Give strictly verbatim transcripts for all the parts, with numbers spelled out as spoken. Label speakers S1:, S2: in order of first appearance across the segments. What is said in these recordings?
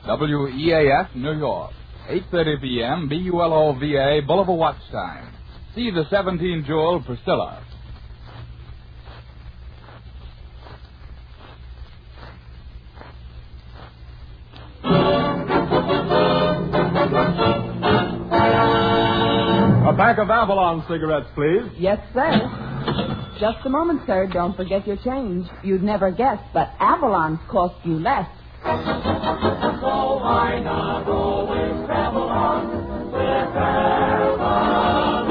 S1: W E A F, New York. eight thirty p.m., B U L O V A, Bulliver Watch Time. See the seventeen-jewel Priscilla.
S2: A pack of Avalon cigarettes, please.
S3: Yes, sir. Just a moment, sir. Don't forget your change. You'd never guess, but Avalon's cost you less.
S4: So why not always Avalon with Avalon?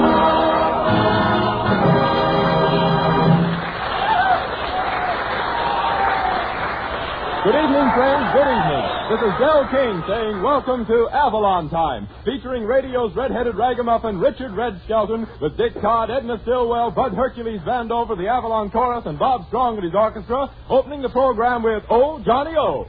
S2: Good evening, friends. Good evening. This is Del King saying welcome to Avalon Time, featuring radio's red-headed ragamuffin Richard Red Skelton with Dick Todd, Edna Stillwell, Bud Hercules Vandover, the Avalon Chorus, and Bob Strong and his orchestra, opening the program with Oh, Johnny O.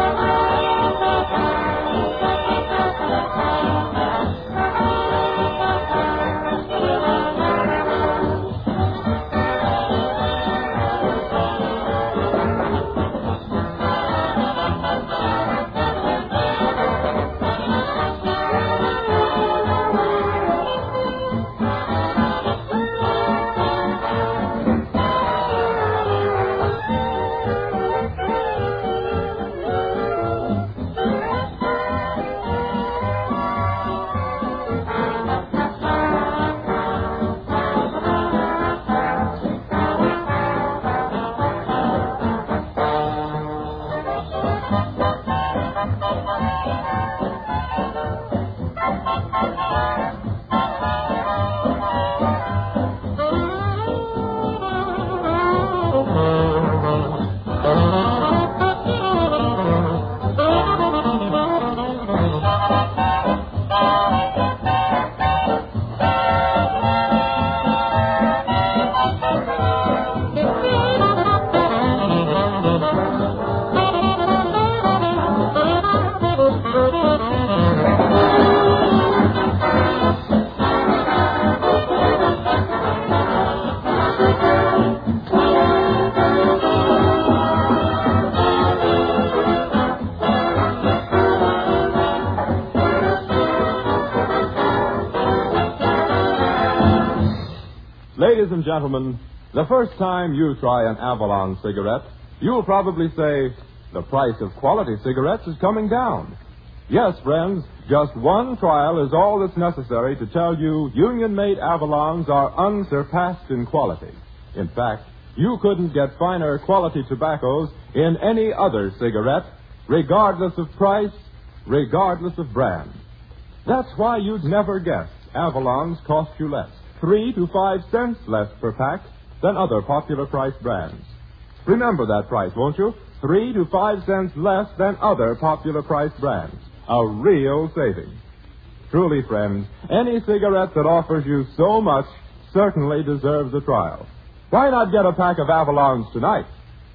S2: Ladies and gentlemen, the first time you try an Avalon cigarette, you'll probably say, the price of quality cigarettes is coming down. Yes, friends, just one trial is all that's necessary to tell you union-made Avalons are unsurpassed in quality. In fact, you couldn't get finer quality tobaccos in any other cigarette, regardless of price, regardless of brand. That's why you'd never guess Avalons cost you less. Three to five cents less per pack than other popular price brands. Remember that price, won't you? Three to five cents less than other popular price brands. A real saving. Truly, friends, any cigarette that offers you so much certainly deserves a trial. Why not get a pack of Avalons tonight?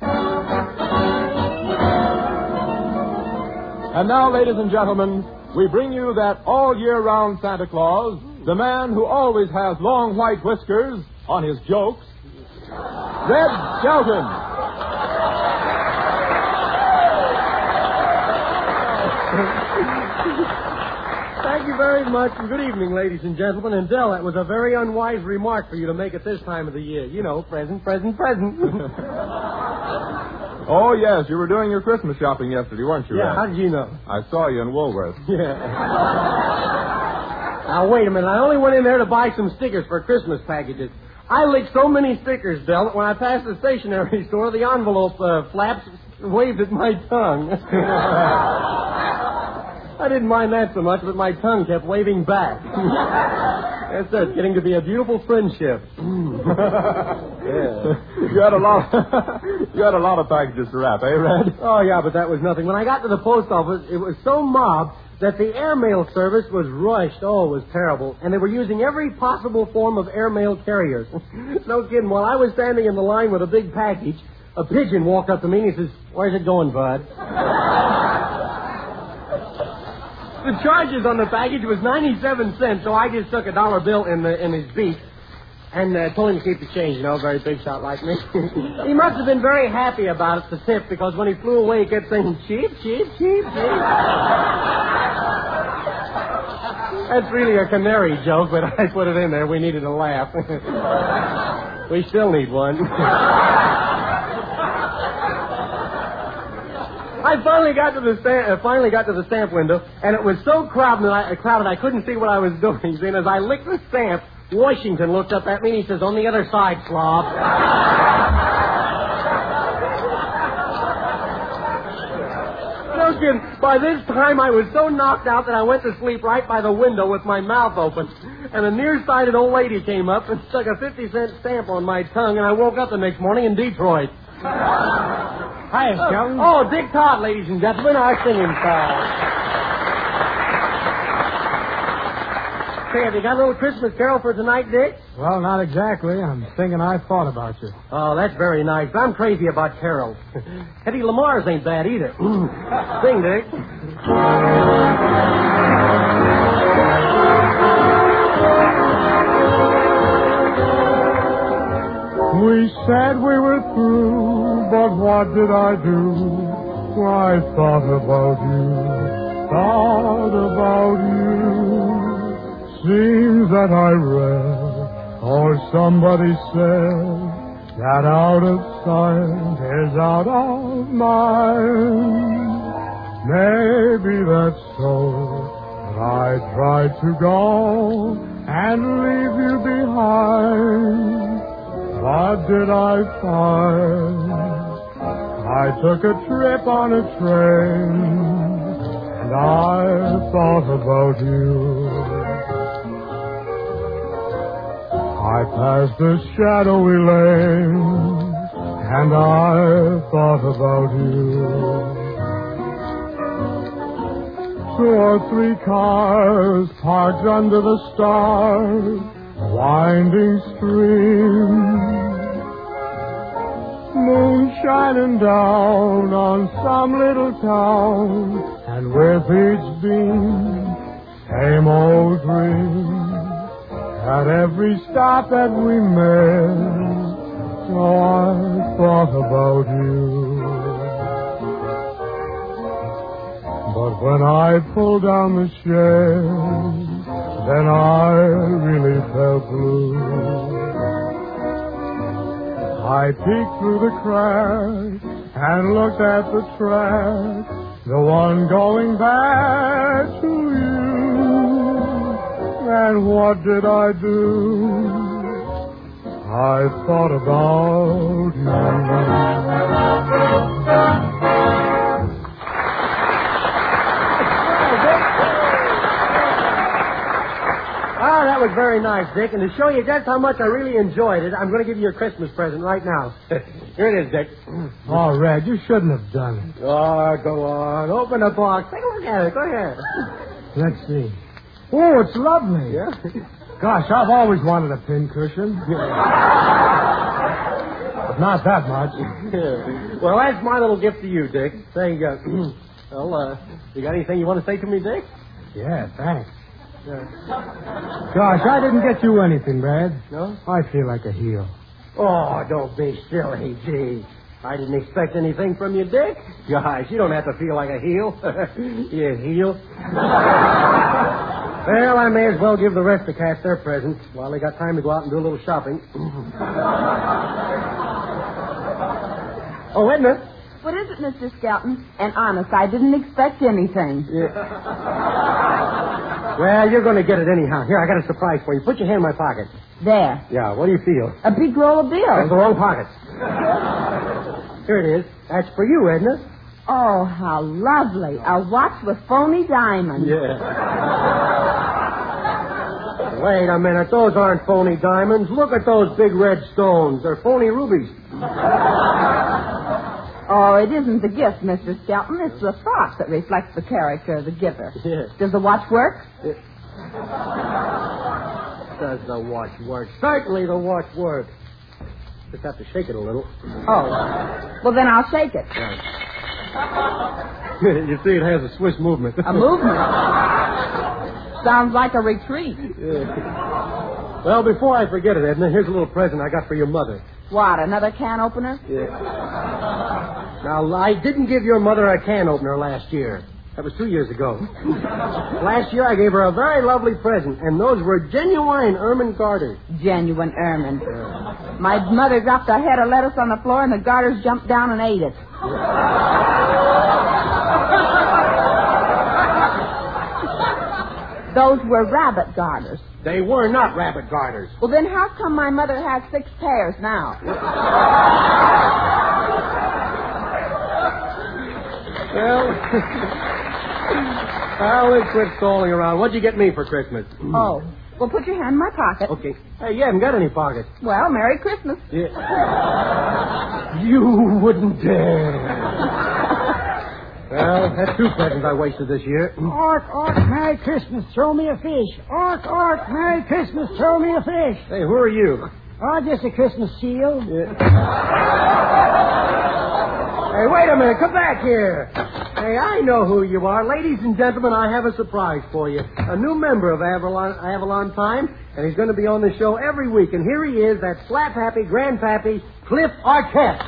S2: And now, ladies and gentlemen, we bring you that all-year-round Santa Claus, the man who always has long white whiskers on his jokes, Red Skelton.
S5: Thank you very much, and good evening, ladies and gentlemen. And, Del, that was a very unwise remark for you to make at this time of the year. You know, present, present, present.
S2: Oh, yes, you were doing your Christmas shopping yesterday, weren't you,
S5: Yeah,
S2: Red?
S5: how did you know?
S2: I saw you in Woolworth.
S5: Yeah. Now, wait a minute. I only went in there to buy some stickers for Christmas packages. I licked so many stickers, Del, that when I passed the stationery store, the envelope uh, flaps waved at my tongue. I didn't mind that so much, but my tongue kept waving back. That's it, getting to be a beautiful friendship. Yeah.
S2: You had a lot you had a lot of packages to wrap, eh, Red?
S5: Oh, yeah, but that was nothing. When I got to the post office, it was so mobbed that the airmail service was rushed. Oh, it was terrible. And they were using every possible form of airmail carriers. No kidding. While I was standing in the line with a big package, a pigeon walked up to me and he says, "Where's it going, bud?" The charges on the package was ninety-seven cents, so I just took a dollar bill in the in his beak and uh, told him to keep the change, you know, very big shot like me. He must have been very happy about it, the tip, because when he flew away, he kept saying, "Cheap, cheap, cheap, cheap." That's really a canary joke, but I put it in there. We needed a laugh. We still need one. I finally got to the stamp, uh, finally got to the stamp window, and it was so crowded I, crowded I couldn't see what I was doing. Then as I licked the stamp, Washington looked up at me and he says, "On the other side, slob." No kidding. By this time, I was so knocked out that I went to sleep right by the window with my mouth open. And a nearsighted old lady came up and stuck a fifty cent stamp on my tongue, and I woke up the next morning in Detroit.
S6: Hi, Skelton.
S5: Oh, Dick Todd, ladies and gentlemen, our singing star. Say, have you got a little Christmas carol for tonight, Dick?
S6: Well, not exactly. I'm thinking I thought about you.
S5: Oh, that's very nice. I'm crazy about carols. Eddie Lamar's ain't bad either. Sing, Dick.
S6: We said we were through, but what did I do? I thought about you, thought about you. Seems that I read, or somebody said, that out of sight is out of mind. Maybe that's so, but I tried to go and leave you behind. What did I find? I took a trip on a train, and I thought about you. I passed a shadowy lane, and I thought about you. Two or three cars parked under the stars, winding stream, moon shining down on some little town, and with each beam, same old dream. At every stop that we made, so I thought about you. But when I pulled down the shade, then I really felt blue. I peeked through the crack and looked at the track, the one going back to you. And what did I do? I thought about you.
S5: Ah, that was very nice, Dick. And to show you just how much I really enjoyed it, I'm going to give you a Christmas present right now. Here it is, Dick.
S6: Oh, Red, you shouldn't have done it.
S5: Oh, go on. Open the box. Take a look at it. Go ahead.
S6: Let's see. Oh, it's lovely.
S5: Yeah?
S6: Gosh, I've always wanted a pincushion. But not that much.
S5: Well, that's my little gift to you, Dick. Saying, uh, well, uh, you got anything you want to say to me, Dick?
S6: Yeah, thanks. Yeah. Gosh, I didn't get you anything, Brad.
S5: No?
S6: I feel like a heel.
S5: Oh, don't be silly, gee. I didn't expect anything from you, Dick. Gosh, you don't have to feel like a heel. You heel. Well, I may as well give the rest of the cast their presents while they got time to go out and do a little shopping. Oh, Edna.
S3: What is it, Mister Skelton? And honest, I didn't expect anything.
S5: Yeah. Well, you're going to get it anyhow. Here, I got a surprise for you. Put your hand in my pocket.
S3: There.
S5: Yeah, what do you feel?
S3: A big roll of bills.
S5: That's the wrong pocket. Here it is. That's for you, Edna.
S3: Oh, how lovely. A watch with phony diamonds.
S5: Yeah. Wait a minute. Those aren't phony diamonds. Look at those big red stones. They're phony rubies.
S3: Oh, it isn't the gift, Mister Skelton. It's the thought that reflects the character of the giver.
S5: Yeah.
S3: Does the watch work?
S5: It... Does the watch work? Certainly the watch works. Just have to shake it a little.
S3: Oh. Well, then I'll shake it.
S5: Right. You see, it has a Swiss movement.
S3: A movement? Sounds like a retreat.
S5: Yeah. Well, before I forget it, Edna, here's a little present I got for your mother.
S3: What, another can opener?
S5: Yeah. Now, I didn't give your mother a can opener last year. That was two years ago. Last year I gave her a very lovely present, and those were genuine ermine garters.
S3: Genuine ermine. My mother dropped a head of lettuce on the floor, and the garters jumped down and ate it. Those were rabbit garters.
S5: They were not rabbit garters.
S3: Well, then how come my mother has six pairs now?
S5: Well, I'll let's quit stalling around. What'd you get me for Christmas?
S3: Oh. Well, put your hand in my pocket.
S5: Okay. Hey, you haven't got any pockets.
S3: Well, Merry Christmas.
S5: Yeah. You wouldn't dare. Well, that's two presents I wasted this year.
S7: Ork, ork, Merry Christmas, throw me a fish. Ork, ork, Merry Christmas, throw me a fish.
S5: Hey, who are you?
S7: Oh, just a Christmas seal.
S5: Yeah. Hey, wait a minute. Come back here. Hey, I know who you are. Ladies and gentlemen, I have a surprise for you. A new member of Avalon, Avalon Time, and he's going to be on the show every week. And here he is, that slap-happy, grandpappy, Cliff Arquette.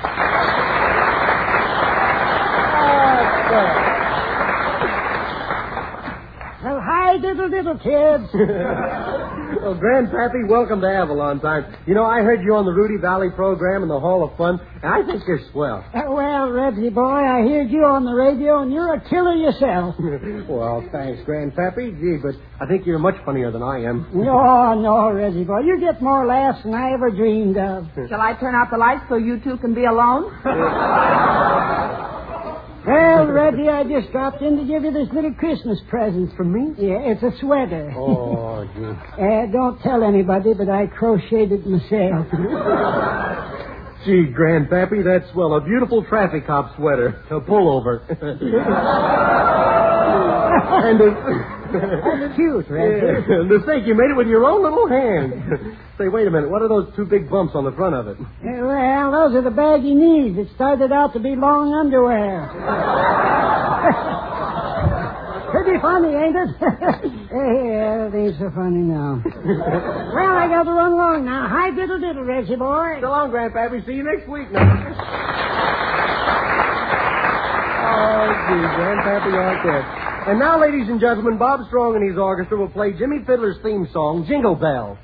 S7: Well, hi, diddle diddle, kids.
S5: Well, Grandpappy, welcome to Avalon Time. You know, I heard you on the Rudy Valley program in the Hall of Fun, and I think you're swell.
S7: Uh, well, Reggie boy, I heard you on the radio, and you're a killer yourself.
S5: Well, thanks, Grandpappy. Gee, but I think you're much funnier than I am.
S7: No, no, Reggie boy, you get more laughs than I ever dreamed of.
S3: Shall I turn out the lights so you two can be alone?
S7: Well, Reggie, I just dropped in to give you this little Christmas present.
S5: From me?
S7: Yeah, it's a sweater.
S5: Oh, gee.
S7: Uh, don't tell anybody, but I crocheted it myself.
S5: Gee, Grandpappy, that's, well, a beautiful traffic cop sweater. A pullover. And a...
S7: That's cute, Reggie.
S5: And to think you made it with your own little hand. Say, wait a minute. What are those two big bumps on the front of it?
S7: Uh, well, those are the baggy knees. It started out to be long underwear. Pretty funny, ain't it? Yeah, it ain't so funny now. Well, I got to run along now. Hi, diddle diddle, Reggie boy.
S5: So long, Grandpappy. See you next week now. Oh, gee, Grandpappy Arquette. And now, ladies and gentlemen, Bob Strong and his orchestra will play Jimmy Fiddler's theme song, Jingle Bell.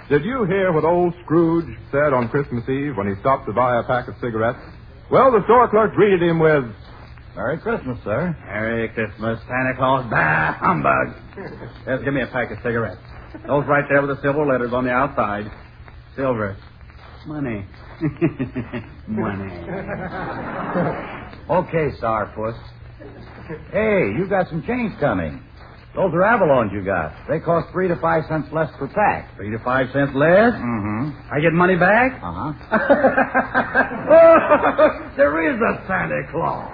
S2: Did you hear what old Scrooge said on Christmas Eve when he stopped to buy a pack of cigarettes? Well, the store clerk greeted him with,
S8: Merry Christmas, sir. Merry Christmas, Santa Claus. Bah, humbug. Just give me a pack of cigarettes. Those right there with the silver letters on the outside. Silver. Money. Money. Okay, Sourpuss. Hey, you got some change coming. Those are Avalons you got. They cost three to five cents less per pack. Three to five cents less? Mm-hmm. I get money back? Uh-huh. Oh, there is a Santa Claus.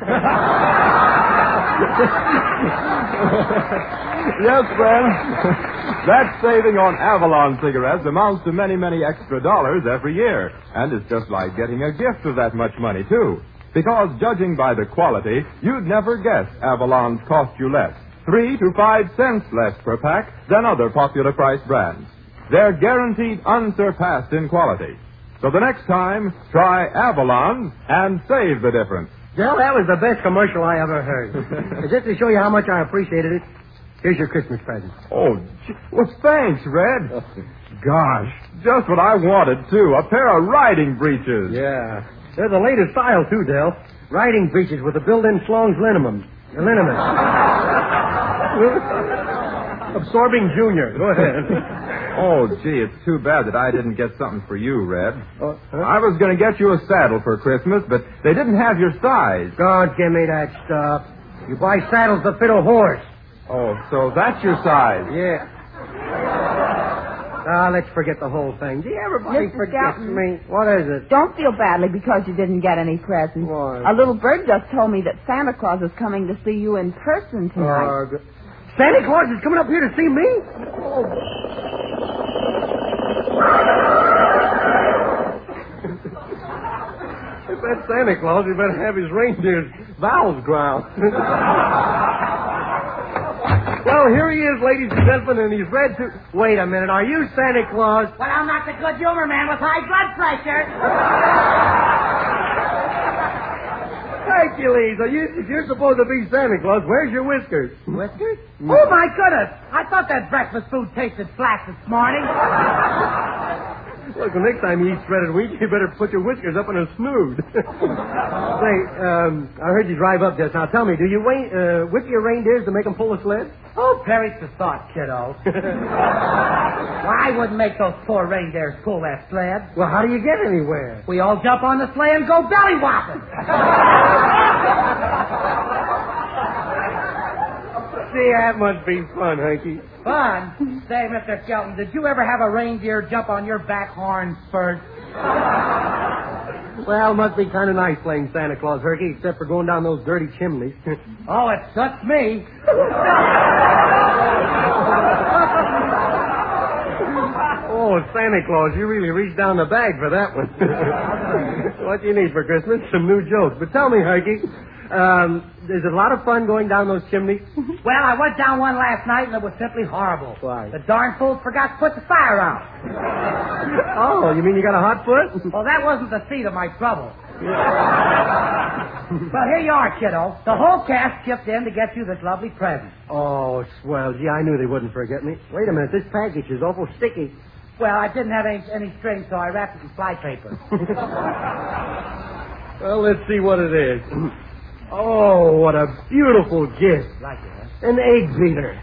S2: yes, friend. That saving on Avalon cigarettes amounts to many, many extra dollars every year. And it's just like getting a gift of that much money, too. Because judging by the quality, you'd never guess Avalons cost you less. Three to five cents less per pack than other popular price brands. They're guaranteed unsurpassed in quality. So the next time, try Avalon and save the difference.
S5: Well, that was the best commercial I ever heard. Just to show you how much I appreciated it, here's your Christmas present.
S2: Oh, gee, well, thanks, Red. Gosh, just what I wanted, too. A pair of riding breeches.
S5: Yeah. They're the latest style, too, Del. Riding breeches with the built-in Schlong's liniment. Liniment. Absorbing Junior. Go ahead.
S2: Oh, gee, it's too bad that I didn't get something for you, Red.
S5: Uh, huh?
S2: I was going to get you a saddle for Christmas, but they didn't have your size.
S5: God, give me that stuff. You buy saddles that fit a horse.
S2: Oh, so that's your size.
S5: Yeah. Ah, let's forget the whole thing. Gee, everybody
S3: Mister
S5: forgets
S3: Skelton.
S5: me. What is it?
S3: Don't feel badly because you didn't get any presents.
S5: Why?
S3: A little bird just told me that Santa Claus is coming to see you in person tonight.
S5: Uh, g- Santa Claus is coming up here to see me? Oh. If that's Santa Claus, he better have his reindeer's valves ground. Well, here he is, ladies and gentlemen, and he's red to... Wait a minute, are you Santa Claus?
S7: Well, I'm not the good humor man with high blood pressure.
S5: Hercules, are you, if you're supposed to be Santa Claus, where's your whiskers?
S7: Whiskers? Oh, my goodness. I thought that breakfast food tasted flat this morning.
S5: Look, the next time you eat shredded wheat, you better put your whiskers up in a snood. Say, um, I heard you drive up just now. Tell me, do you wait, uh, whip your reindeers to make them pull a sled?
S7: Oh, perish the thought, kiddo. Well, I wouldn't make those poor reindeers pull that sled.
S5: Well, how do you get anywhere?
S7: We all jump on the sleigh and go belly whopping.
S5: See, that must be fun, Hanky.
S7: Fun? Say, Mister Skelton, did you ever have a reindeer jump on your back horn first?
S5: Well, it must be kind of nice playing Santa Claus, Herky, except for going down those dirty chimneys.
S7: Oh, it sucks me.
S5: Oh, Santa Claus, you really reached down the bag for that one. What you need for Christmas? Some new jokes. But tell me, Herky, um, is it a lot of fun going down those chimneys?
S7: Well, I went down one last night, and it was simply horrible.
S5: Why?
S7: The darn fools forgot to put the fire out.
S5: Oh, you mean you got a hot foot?
S7: Well, that wasn't the seed of my trouble. Well, here you are, kiddo. The whole cast chipped in to get you this lovely present.
S5: Oh, swell. Gee, I knew they wouldn't forget me. Wait a minute. This package is awful sticky.
S7: Well, I didn't have any, any string, so I wrapped it in fly paper.
S5: Well, let's see what it is. Oh, what a beautiful gift.
S7: Like it, huh?
S5: An egg beater.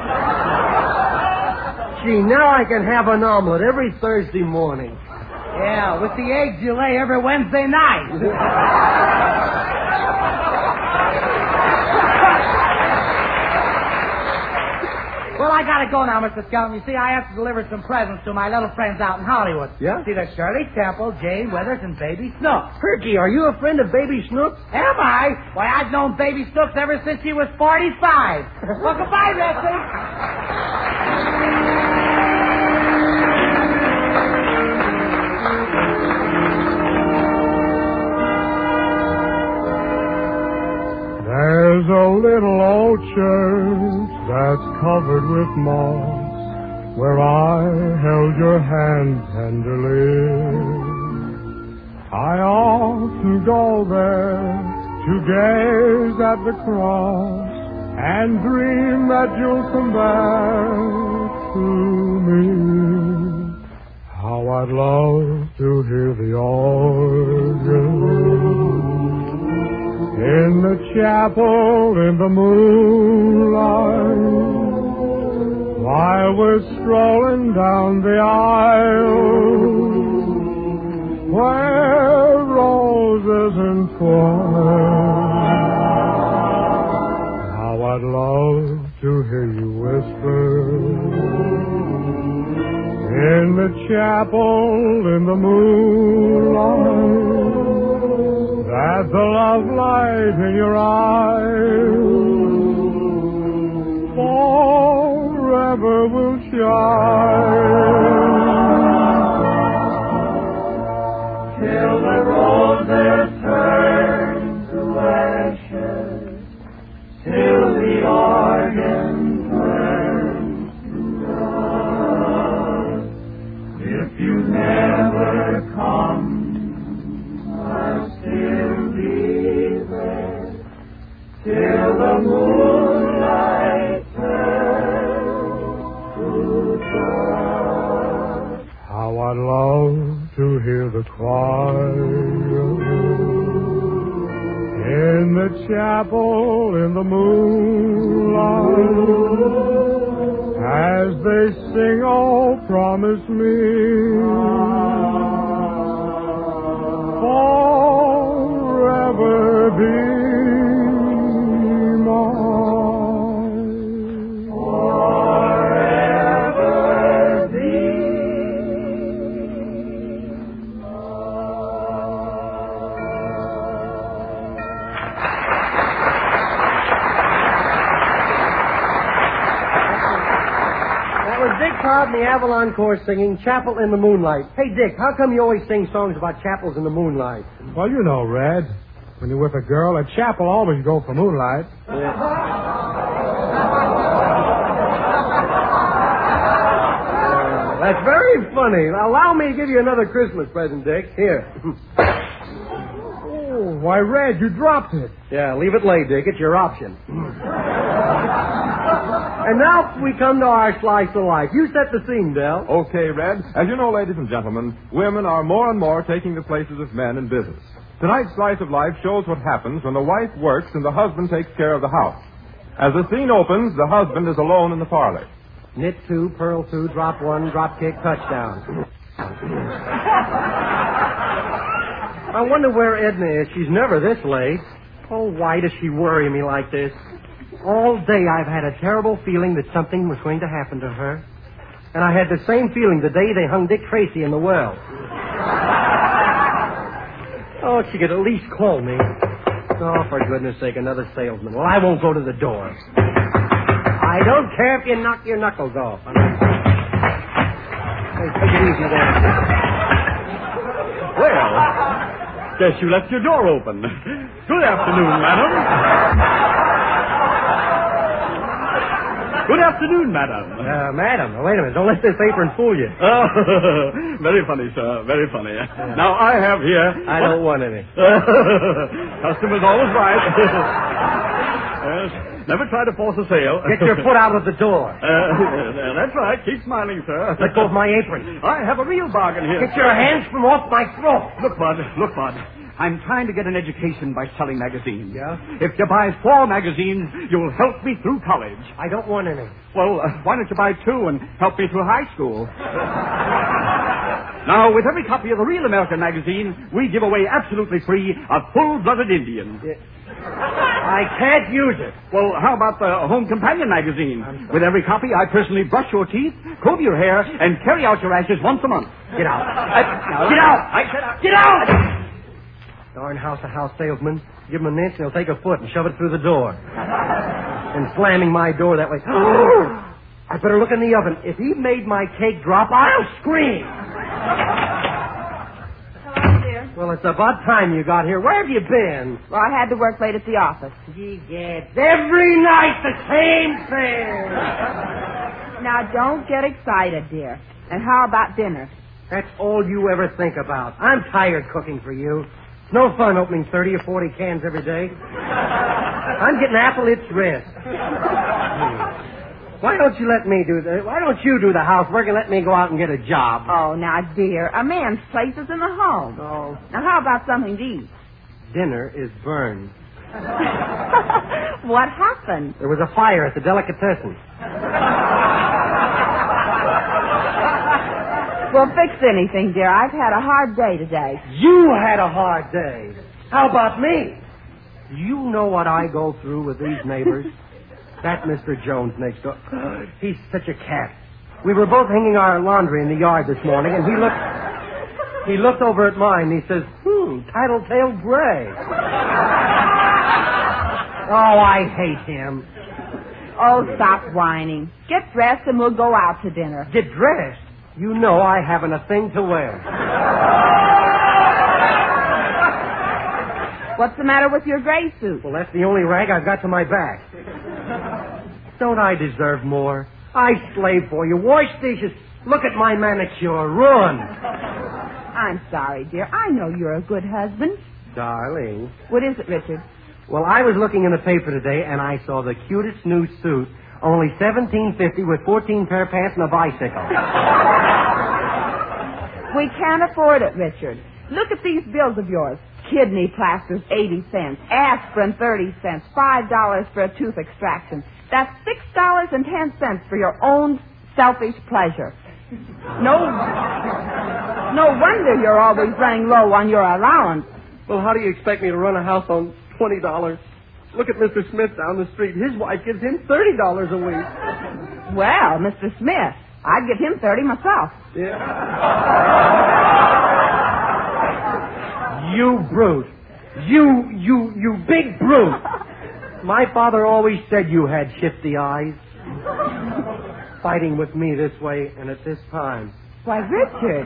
S5: Gee, now I can have an omelet every Thursday morning.
S7: Yeah, with the eggs you lay every Wednesday night. Well, I gotta go now, Mister Skelton. You see, I have to deliver some presents to my little friends out in Hollywood.
S5: Yeah?
S7: See, there's Shirley Temple, Jane Withers, and Baby Snook.
S5: Herky, are you a friend of Baby Snook?
S7: Am I? Why, I've known Baby Snooks ever since she was forty-five. Well, goodbye, Rexy.
S6: There's a little old church that's covered with moss, where I held your hand tenderly. I ought to go there to gaze at the cross and dream that you'll come back to me. How I'd love to hear the organ in the chapel in the moonlight while we're strolling down the aisle where roses entwine. How I'd love to hear you whisper in the chapel in the moonlight that the love light in your eyes forever will shine.
S4: Till the roses turn to ashes, till the organ turns to dust. If you never come, I'll still be there till the moonlight turns to dust.
S6: How I'd love to hear the choir in the chapel in the moonlight as they sing, oh, promise me forever be mine.
S4: Forever be
S5: Dick Cobb and the Avalon Chorus singing Chapel in the Moonlight. Hey, Dick, how come you always sing songs about chapels in the moonlight?
S6: Well, you know, Red, when you're with a girl, a chapel always go for moonlight.
S5: Yeah. That's very funny. Allow me to give you another Christmas present, Dick. Here.
S6: Oh, why, Red, you dropped it.
S5: Yeah, leave it lay, Dick. It's your option. And now we come to our slice of life. You set the scene, Del.
S2: Okay, Red. As you know, ladies and gentlemen, women are more and more taking the places of men in business. Tonight's Slice of Life shows what happens when the wife works and the husband takes care of the house. As the scene opens, the husband is alone in the parlor.
S5: Knit two, purl two, drop one, drop kick, touchdown. I wonder where Edna is. She's never this late. Oh, why does she worry me like this? All day I've had a terrible feeling that something was going to happen to her. And I had the same feeling the day they hung Dick Tracy in the well. Oh, she could at least call me. Oh, for goodness sake, another salesman. Well, I won't go to the door. I don't care if you knock your knuckles off. I'm not... Hey, take it easy there.
S8: Well, guess you left your door open. Good afternoon, madam. Good afternoon, madam.
S5: Uh, madam, wait a minute. Don't let this apron fool you.
S8: Oh, very funny, sir. Very funny. Yeah. Now, I have here...
S5: I what? don't want any.
S8: Customer's always right. Yes. Never try to force a sale.
S5: Get your foot out of the door.
S8: Uh, that's right. Keep smiling, sir.
S5: Let go of my apron.
S8: I have a real bargain here.
S5: Get your hands from off my throat.
S8: Look, Bud. Look, Bud. I'm trying to get an education by selling magazines.
S5: Yeah?
S8: If you buy four magazines, you'll help me through college.
S5: I don't want any.
S8: Well, uh, why don't you buy two and help me through high school? Now, with every copy of the Real American magazine, we give away absolutely free a full-blooded Indian.
S5: Yeah. I can't use it.
S8: Well, how about the Home Companion magazine? With every copy, I personally brush your teeth, comb your hair, and carry out your ashes once a month.
S5: Get out.
S8: I, get out! I said out. Get out!
S5: Darn house-to-house salesman. Give him an inch and he'll take a foot and shove it through the door. And slamming my door that way. I better look in the oven. If he made my cake drop, I'll scream.
S3: Hello, dear.
S5: Well, it's about time you got here. Where have you been?
S3: Well, I had to work late at the office.
S5: Gee, Gad, every night the same thing.
S3: Now, don't get excited, dear. And how about dinner?
S5: That's all you ever think about. I'm tired cooking for you. It's no fun opening thirty or forty cans every day. I'm getting apple its rest. Why don't you let me do the... Why don't you do the housework and let me go out and get a job?
S3: Oh, now, dear, a man's place is in the home.
S5: Oh.
S3: Now, how about something to eat?
S5: Dinner is burned.
S3: What happened?
S5: There was a fire at the delicatessen.
S3: Well, fix anything, dear. I've had a hard day today.
S5: You had a hard day. How about me? You know what I go through with these neighbors? That Mister Jones next door. He's such a cat. We were both hanging our laundry in the yard this morning, and he looked... He looked over at mine, and he says, hmm, tattletale gray. Oh, I hate him.
S3: Oh, stop whining. Get dressed and we'll go out to dinner.
S5: Get dressed? You know I haven't a thing to wear.
S3: What's the matter with your gray suit?
S5: Well, that's the only rag I've got to my back. Don't I deserve more? I slave for you, wash dishes, look at my manicure, run.
S3: I'm sorry, dear. I know you're a good husband.
S5: Darling.
S3: What is it, Richard?
S5: Well, I was looking in the paper today, and I saw the cutest new suit, only seventeen fifty with fourteen pair of pants and a bicycle.
S3: We can't afford it, Richard. Look at these bills of yours. Kidney plasters, eighty cents. Aspirin, thirty cents. five dollars for a tooth extraction. That's six dollars and ten cents for your own selfish pleasure. No, no wonder you're always running low on your allowance.
S5: Well, how do you expect me to run a house on twenty dollars? Look at Mister Smith down the street. His wife gives him thirty dollars a week.
S3: Well, Mister Smith, I'd give him thirty myself.
S5: Yeah. You brute. You, you, you big brute. My father always said you had shifty eyes. Fighting with me this way and at this time.
S3: Why, Richard.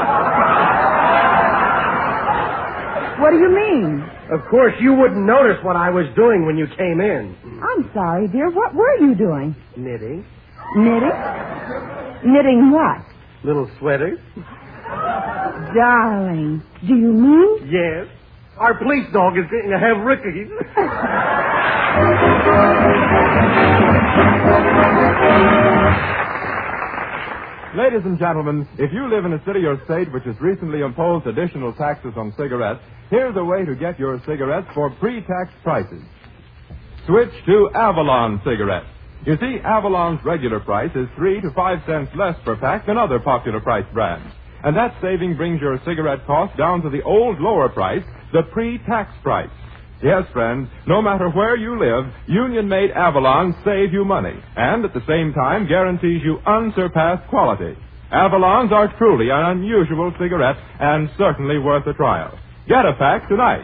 S3: What do you mean?
S5: Of course, you wouldn't notice what I was doing when you came in.
S3: I'm sorry, dear. What were you doing?
S5: Knitting.
S3: Knitting? Knitting what?
S5: Little sweaters.
S3: Darling, do you mean?
S5: Yes. Our police dog is getting to have rickeys.
S2: Ladies and gentlemen, if you live in a city or state which has recently imposed additional taxes on cigarettes, here's a way to get your cigarettes for pre-tax prices. Switch to Avalon cigarettes. You see, Avalon's regular price is three to five cents less per pack than other popular price brands. And that saving brings your cigarette cost down to the old lower price, the pre-tax price. Yes, friends, no matter where you live, union-made Avalon save you money and at the same time guarantees you unsurpassed quality. Avalons are truly an unusual cigarette and certainly worth a trial. Get a pack tonight.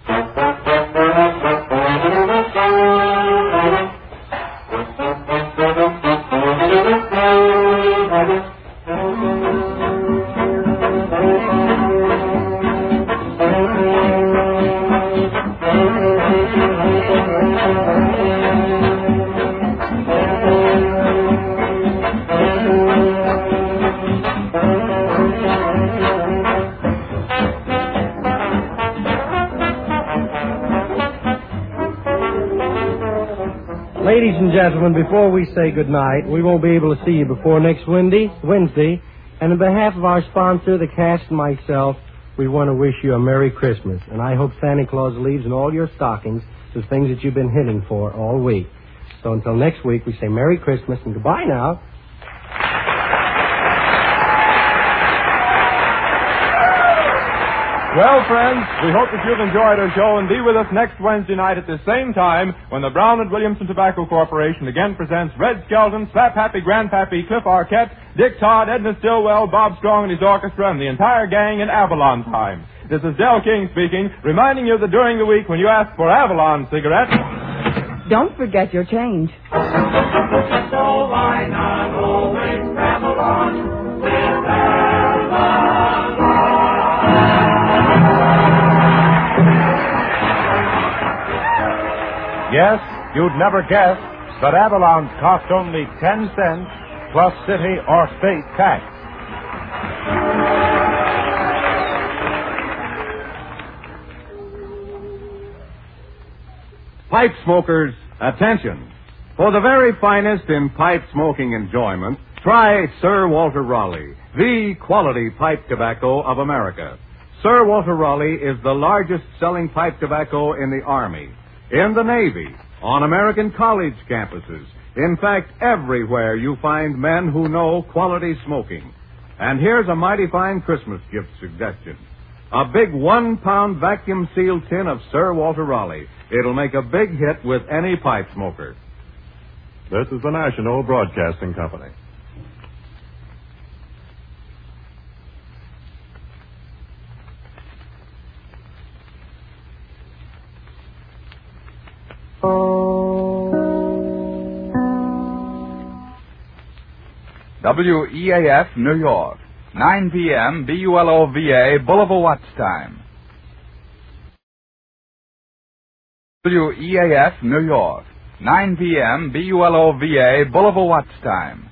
S5: Ladies and gentlemen, before we say goodnight, we won't be able to see you before next Wednesday, Wednesday, and on behalf of our sponsor, the cast, and myself, we want to wish you a Merry Christmas, and I hope Santa Claus leaves in all your stockings the things that you've been hitting for all week. So until next week, we say Merry Christmas and goodbye now.
S2: Well, friends, we hope that you've enjoyed our show and be with us next Wednesday night at the same time when the Brown and Williamson Tobacco Corporation again presents Red Skelton, Slap Happy Grandpappy, Cliff Arquette, Dick Todd, Edna Stillwell, Bob Strong and his orchestra, and the entire gang in Avalon time. This is Del King speaking, reminding you that during the week when you ask for Avalon cigarettes,
S3: don't forget your change.
S4: So why not always travel on with Avalon?
S9: Yes, you'd never guess, but Avalon's cost only ten cents plus city or state tax.
S10: Pipe smokers, attention.
S9: For the very finest in pipe smoking enjoyment, try Sir Walter Raleigh, the quality pipe tobacco of America. Sir Walter Raleigh is the largest selling pipe tobacco in the Army, in the Navy, on American college campuses. In fact, everywhere you find men who know quality smoking. And here's a mighty fine Christmas gift suggestion. A big one-pound vacuum-sealed tin of Sir Walter Raleigh. It'll make a big hit with any pipe smoker.
S2: This is the National Broadcasting Company.
S1: W E A F, New York, nine p.m. B U L O V A, Boulevard Watch Time. W E A F, New York, nine p.m. B U L O V A, Boulevard Watch Time.